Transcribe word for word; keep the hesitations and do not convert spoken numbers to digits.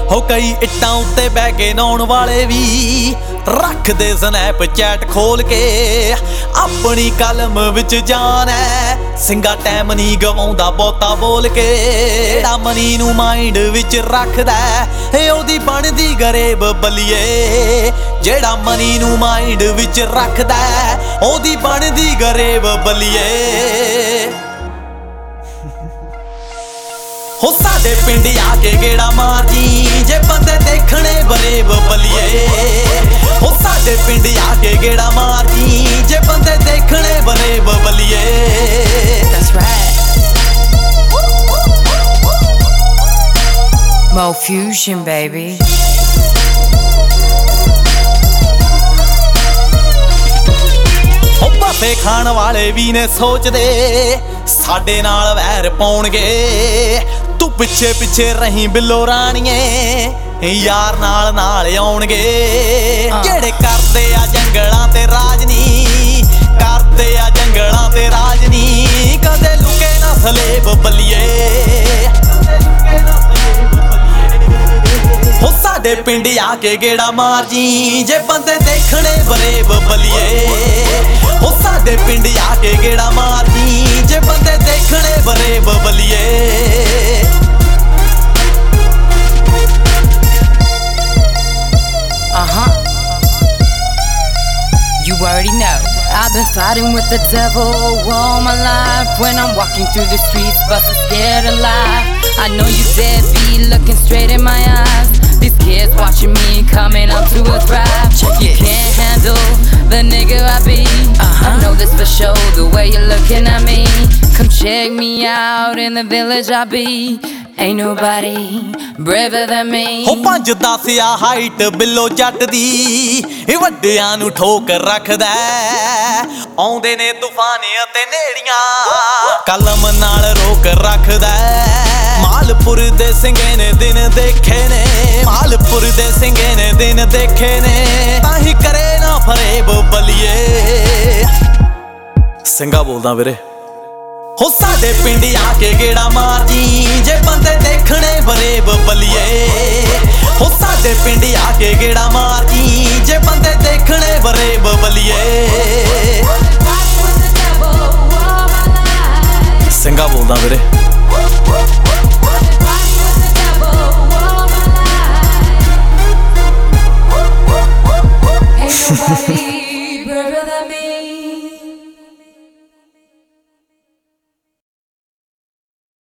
हो कई इट्टां उत्ते बह के नौण वाले भी रखदे स्नैपचैट खोल के अपनी कलम विच जान है सिंगा टैम नहीं गवाउंदा बहुता बोल के जेड़ा मनी नू माइंड विच रखदा है ओदी बनदी गरीब बलिए जेड़ा मनी नू माइंड विच रखदा है ओदी बनदी गरीब बलिए हो साडे पिंड आके गेड़ा मार जी जे बंदे देखने बरेब बलिए हो साडे पिंड आके गेड़ा मार जी जे बंदे देखने बरेब बलिए That's right. Mo Fusion, baby. हो पापे खाण वाले भी ने सोचदे साडे नाल वैर पाउणगे तू पिछे पिछे रही बिल्लो राणीए यार नाल नाल आउणगे जेड़े करदे आ जंगलां ते राज नी करदे आ जंगलां ते राज नी कदे लुके ना सलेब बलिए हो साडे पिंड आके गेड़ा मार जी जे बंदे देखने बरेब बलिए हो साडे पिंड आके गेड़ा मार जी जे बंदे देखने बरेब बलिए Uh-huh. You already know. I've been fighting with the devil all my life. When I'm walking through the streets, bustin' scared alive. I know you deadbeat, looking straight in my eyes. These kids watching me coming up to a thrive. You can't handle the nigga I be. I know this for sure, the way you're looking at me. Come check me out in the village I be. Ain't nobody braver than me. हो पंज दस आ height बिल्लो जट दी ए वड्डियां नू ठोक रखदा आउंदे ने तूफान ते नेड़ियां कलम नाल रोक रखदा मालपुर दे सिंगे ने दिन देखे ने मालपुर दे सिंगे ने दिन देखे ने ताही करे ना फरेब बलिए सिंगा बोलदा वीरे हो साडे पिंड आके गेड़ा मार जी जे बंदे देखने बरेब बलिए हो साडे पिंड आके गेड़ा मार जी जे बंदे देखने बरेब बलिए सिंगा बोलदा वीरे Ain't nobody